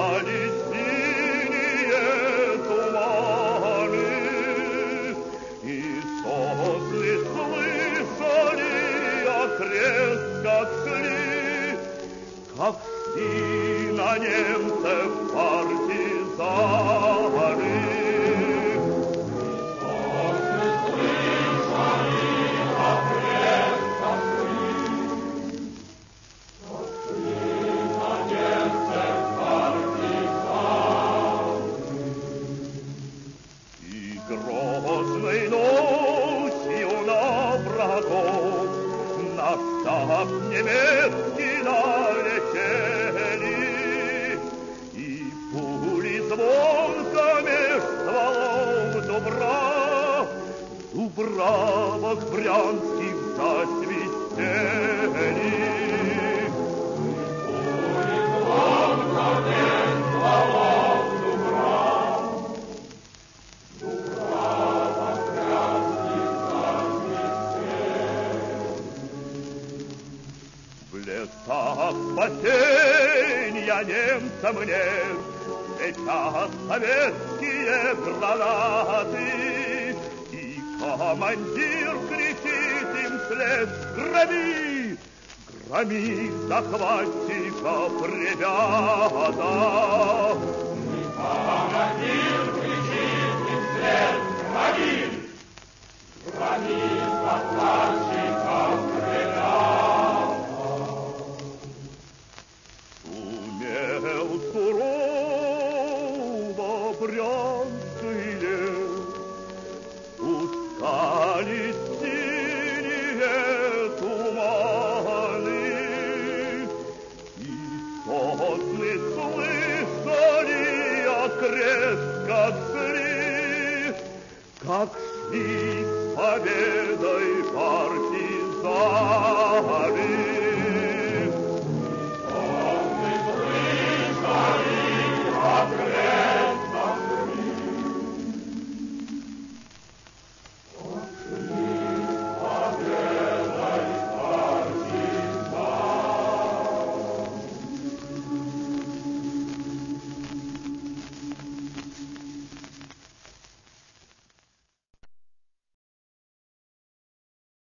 устали синие туманы, и сосны слышали окрест, как шли на немцев партизаны. Грозной ночью на врагов на штаб немецкий налетели, и пули звонко меж стволов дубравок брянских засвистели. Пули звонко меж стволов в лесах спасенья немцам нет, летят советские гранаты, и командир кричит им вслед: громи, громи захватчиков, ребята. Командир кричит им вслед: громи, громи захватчиков, ребята. Сурово брянский лес, устали синие туманы, и сосны слышали окрест, как шли с победой партизаны.